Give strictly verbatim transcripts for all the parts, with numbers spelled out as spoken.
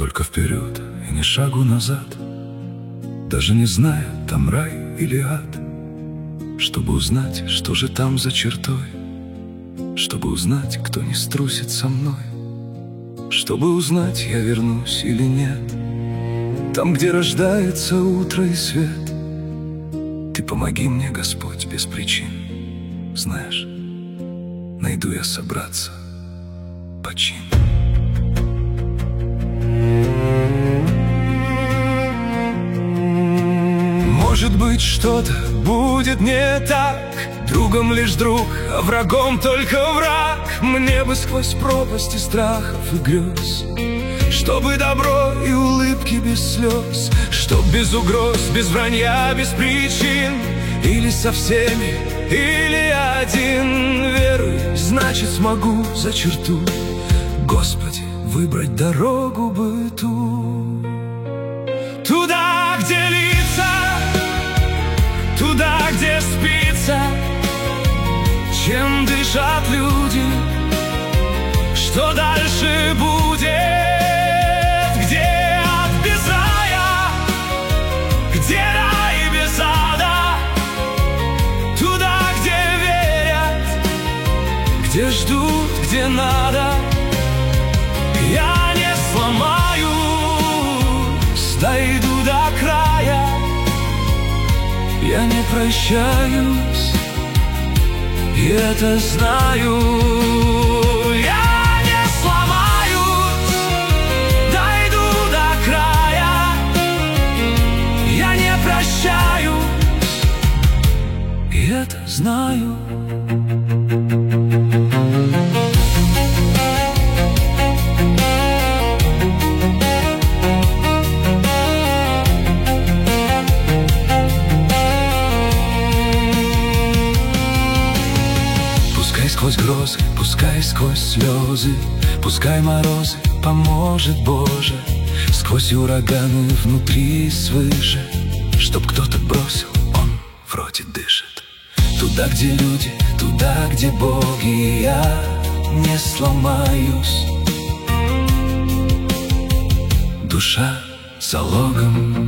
только вперед и ни шагу назад, даже не зная, там рай или ад. Чтобы узнать, что же там за чертой, чтобы узнать, кто не струсит со мной, чтобы узнать, я вернусь или нет. Там, где рождается утро и свет, ты помоги мне, Господь, без причин. Знаешь, найду я собраться по чин. Может быть, что-то будет не так, другом лишь друг, а врагом только враг. Мне бы сквозь пропасти страхов и грез, чтобы добро и улыбки без слез, чтоб без угроз, без вранья, без причин. Или со всеми, или один. Веруй, значит смогу за черту, Господи, выбрать дорогу бы ту. Туда, где лица, туда, где спится, чем дышат люди, что дальше будет, где ад без рая, где рай без ада, туда, где верят, где ждут, где надо. Я не сломаюсь, дойду до края, я не прощаюсь, и это знаю. Я не сломаюсь, дойду до края, я не прощаюсь, и это знаю. Сквозь грозы, пускай сквозь слезы, пускай морозы, поможет Боже. Сквозь ураганы внутри свыше, чтоб кто-то бросил, он вроде дышит. Туда, где люди, туда, где боги, я не сломаюсь. Душа залогом.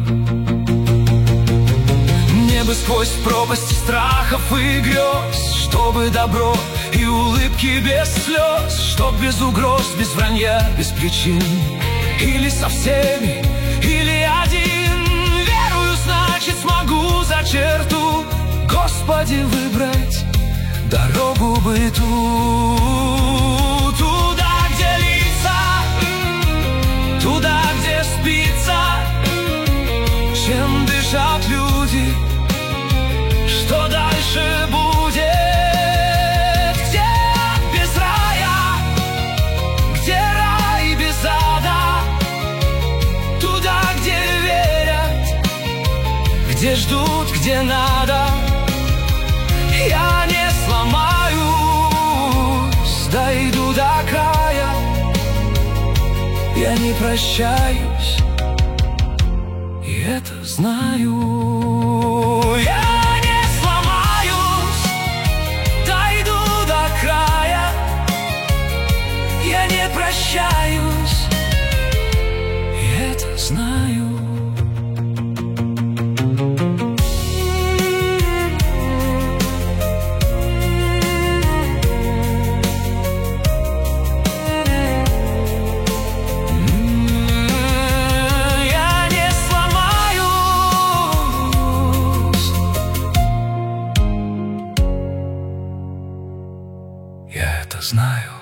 Мне бы сквозь пропасть страхов и грез, чтобы добро и улыбки без слез, чтоб без угроз, без вранья, без причин. Или со всеми, или один. Верую, значит смогу за черту, Господи, выбрать дорогу бы ту. Туда, где лица, туда, где спится, чем дышат люди, что дальше будет, где ад без рая, где рай без ада, туда, где верят, где ждут, где надо. Я не сломаюсь, дойду до края, я не прощаюсь, и это знаю. Я не прощаюсь, и это знаю. Я не сломаюсь, я это знаю.